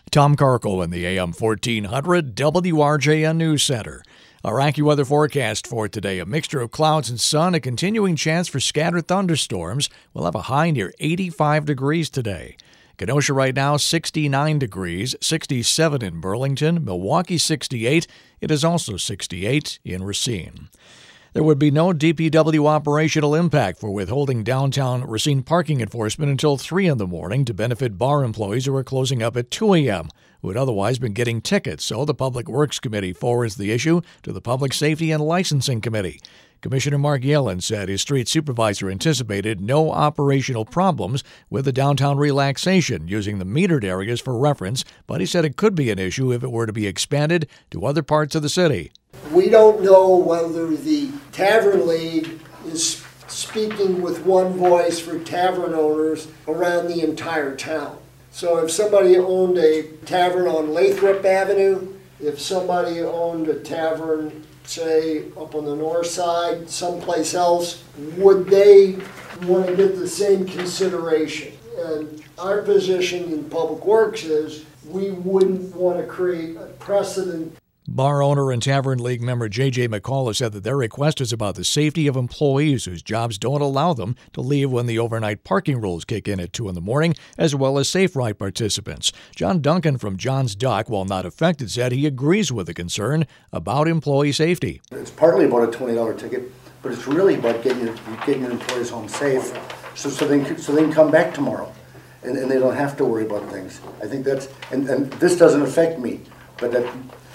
Tom Carkle in the AM 1400 WRJN News Center. Our AccuWeather forecast for today, a mixture of clouds and sun, a continuing chance for scattered thunderstorms. We'll have a high near 85 degrees today. Kenosha right now, 69 degrees, 67 in Burlington, Milwaukee 68. It is also 68 in Racine. There would be no DPW operational impact for withholding downtown Racine parking enforcement until 3 in the morning to benefit bar employees who are closing up at 2 a.m., who had otherwise been getting tickets. So the Public Works Committee forwards the issue to the Public Safety and Licensing Committee. Commissioner Mark Yellen said his street supervisor anticipated no operational problems with the downtown relaxation using the metered areas for reference, but he said it could be an issue if it were to be expanded to other parts of the city. We don't know whether the Tavern League is speaking with one voice for tavern owners around the entire town. So if somebody owned a tavern on Lathrop Avenue, if somebody owned a tavern, say, up on the north side, someplace else, would they want to get the same consideration? And our position in Public Works is we wouldn't want to create a precedent. Bar owner and Tavern League member J.J. McCullough said that their request is about the safety of employees whose jobs don't allow them to leave when the overnight parking rules kick in at 2 in the morning, as well as Safe Ride participants. John Duncan from John's Dock, while not affected, said he agrees with the concern about employee safety. It's partly about a $20 ticket, but it's really about getting your employees home safe so they can come back tomorrow and they don't have to worry about things. I think that's, and this doesn't affect me, but that.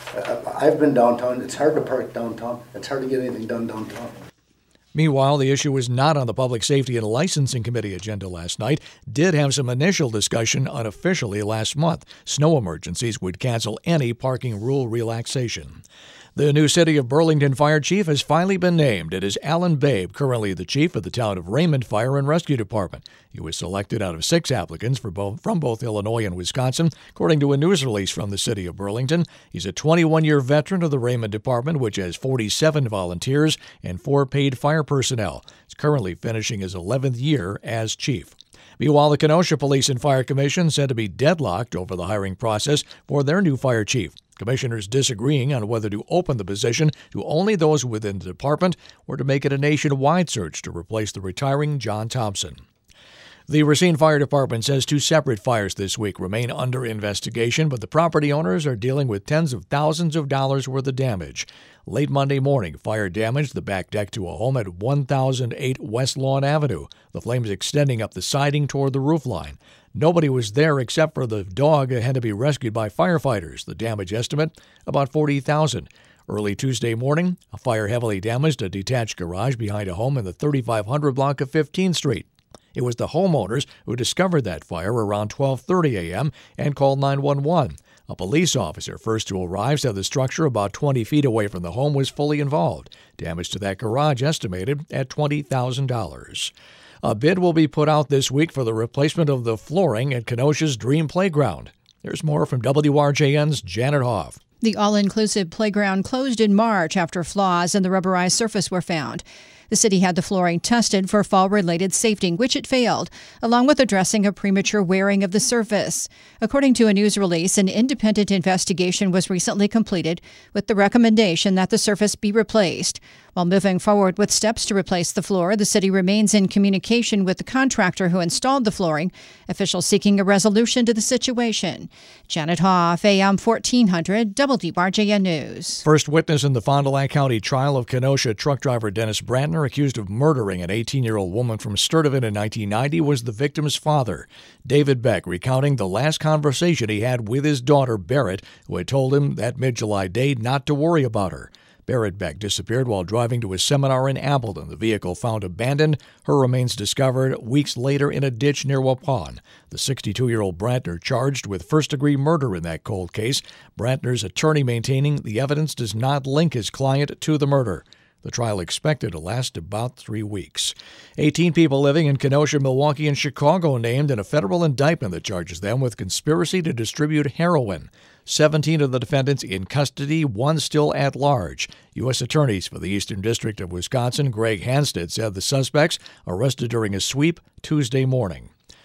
I've been downtown. It's hard to park downtown. It's hard to get anything done downtown. Meanwhile, the issue was not on the Public Safety and Licensing Committee agenda last night. Did have some initial discussion unofficially last month. Snow emergencies would cancel any parking rule relaxation. The new City of Burlington Fire Chief has finally been named. It is Alan Babe, currently the chief of the town of Raymond Fire and Rescue Department. He was selected out of 6 applicants from both Illinois and Wisconsin, according to a news release from the City of Burlington. He's a 21-year veteran of the Raymond Department, which has 47 volunteers and 4 paid fire personnel. He's currently finishing his 11th year as chief. Meanwhile, the Kenosha Police and Fire Commission said to be deadlocked over the hiring process for their new fire chief. Commissioners disagreeing on whether to open the position to only those within the department or to make it a nationwide search to replace the retiring John Thompson. The Racine Fire Department says 2 separate fires this week remain under investigation, but the property owners are dealing with tens of thousands of dollars worth of damage. Late Monday morning, fire damaged the back deck to a home at 1008 West Lawn Avenue, the flames extending up the siding toward the roofline. Nobody was there except for the dog that had to be rescued by firefighters. The damage estimate, about $40,000. Early Tuesday morning, a fire heavily damaged a detached garage behind a home in the 3500 block of 15th Street. It was the homeowners who discovered that fire around 12:30 a.m. and called 911. A police officer first to arrive said the structure about 20 feet away from the home was fully involved. Damage to that garage estimated at $20,000. A bid will be put out this week for the replacement of the flooring at Kenosha's Dream Playground. There's more from WRJN's Janet Hoff. The all-inclusive playground closed in March after flaws in the rubberized surface were found. The city had the flooring tested for fall-related safety, which it failed, along with addressing a premature wearing of the surface. According to a news release, an independent investigation was recently completed with the recommendation that the surface be replaced. While moving forward with steps to replace the floor, the city remains in communication with the contractor who installed the flooring, officials seeking a resolution to the situation. Janet Hoff, AM 1400, WRJN News. First witness in the Fond du Lac County trial of Kenosha truck driver Dennis Brantner, accused of murdering an 18-year-old woman from Sturtevant in 1990, was the victim's father. David Beck recounting the last conversation he had with his daughter, Barrett, who had told him that mid-July day not to worry about her. Barrett Beck disappeared while driving to a seminar in Appleton. The vehicle found abandoned. Her remains discovered weeks later in a ditch near Waupun. The 62-year-old Brantner charged with first-degree murder in that cold case. Brantner's attorney maintaining the evidence does not link his client to the murder. The trial expected to last about 3 weeks. 18 people living in Kenosha, Milwaukee, and Chicago named in a federal indictment that charges them with conspiracy to distribute heroin. 17 of the defendants in custody, 1 still at large. U.S. attorneys for the Eastern District of Wisconsin, Greg Hanstead, said the suspects arrested during a sweep Tuesday morning.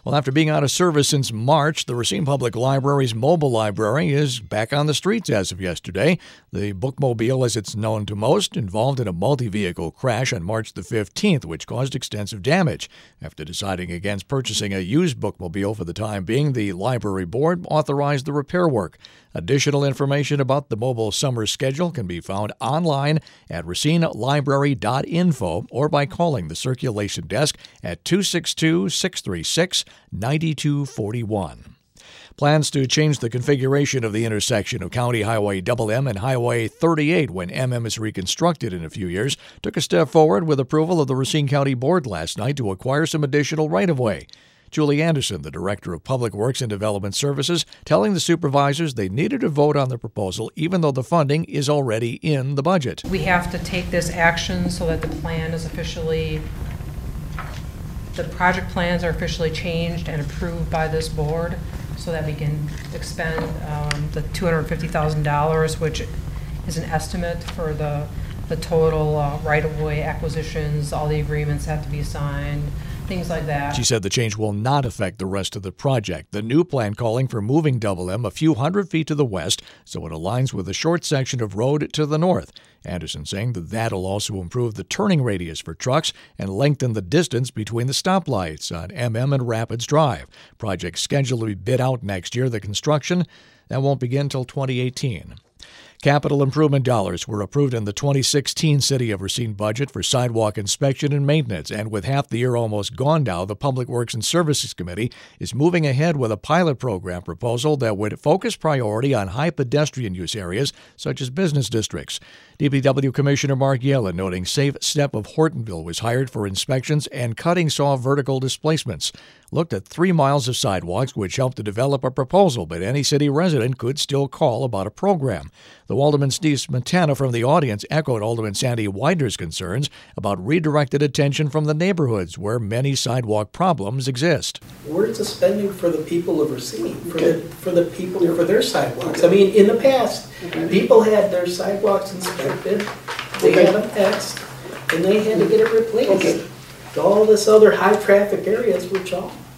Well, after being out of service since March, the Racine Public Library's mobile library is back on the streets as of yesterday. The bookmobile, as it's known to most, involved in a multi-vehicle crash on March the 15th, which caused extensive damage. After deciding against purchasing a used bookmobile for the time being, the library board authorized the repair work. Additional information about the mobile summer schedule can be found online at racinelibrary.info or by calling the circulation desk at 262-636-9241. Plans to change the configuration of the intersection of County Highway MM and Highway 38 when MM is reconstructed in a few years took a step forward with approval of the Racine County Board last night to acquire some additional right-of-way. Julie Anderson, the Director of Public Works and Development Services, telling the supervisors they needed to vote on the proposal even though the funding is already in the budget. We have to take this action so that the plan is officially, the project plans are officially changed and approved by this board so that we can expend the $250,000, which is an estimate for the total right-of-way acquisitions. All the agreements have to be signed, things like that. She said the change will not affect the rest of the project. The new plan calling for moving M a few hundred feet to the west so it aligns with a short section of road to the north. Anderson saying that that'll also improve the turning radius for trucks and lengthen the distance between the stoplights on MM and Rapids Drive. Project scheduled to be bid out next year. The construction, that won't begin until 2018. Capital improvement dollars were approved in the 2016 City of Racine budget for sidewalk inspection and maintenance, and with half the year almost gone now, the Public Works and Services Committee is moving ahead with a pilot program proposal that would focus priority on high pedestrian use areas such as business districts. DPW Commissioner Mark Yellen noting Safe Step of Hortonville was hired for inspections and cutting saw vertical displacements. Looked at 3 miles of sidewalks, which helped to develop a proposal, but any city resident could still call about a program. Though Alderman Steve Smetana from the audience echoed Alderman Sandy Widener's concerns about redirected attention from the neighborhoods where many sidewalk problems exist. Where's the spending for the people of Racine, for the people, for their sidewalks? I mean, in the past, people had their sidewalks inspected, they had them X'd, and they had to get it replaced. All this other high traffic areas, which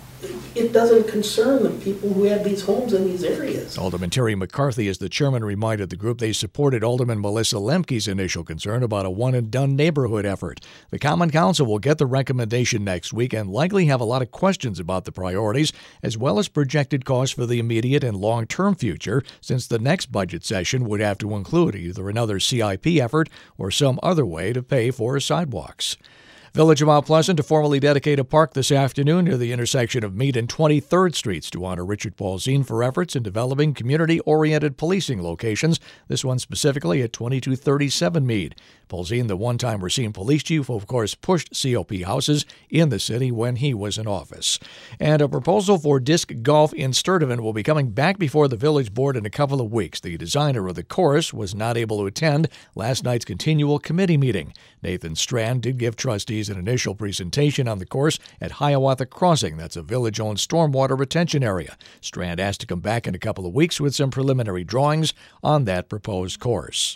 it doesn't concern the people who have these homes in these areas. Alderman Terry McCarthy, as the chairman, reminded the group they supported Alderman Melissa Lemke's initial concern about a one-and-done neighborhood effort. The Common Council will get the recommendation next week and likely have a lot of questions about the priorities as well as projected costs for the immediate and long-term future, since the next budget session would have to include either another CIP effort or some other way to pay for sidewalks. Village of Mount Pleasant to formally dedicate a park this afternoon near the intersection of Meade and 23rd Streets to honor Richard Paulzine for efforts in developing community-oriented policing locations, this one specifically at 2237 Meade. Paulzine, the one-time Racine police chief, of course, pushed COP houses in the city when he was in office. And a proposal for disc golf in Sturtevant will be coming back before the village board in a couple of weeks. The designer of the course was not able to attend last night's continual committee meeting. Nathan Strand did give trustees an initial presentation on the course at Hiawatha Crossing. That's a village-owned stormwater retention area. Strand asked to come back in a couple of weeks with some preliminary drawings on that proposed course.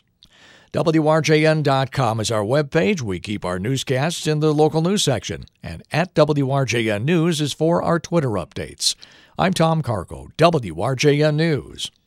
WRJN.com is our webpage. We keep our newscasts in the local news section. And at WRJN News is for our Twitter updates. I'm Tom Carco, WRJN News.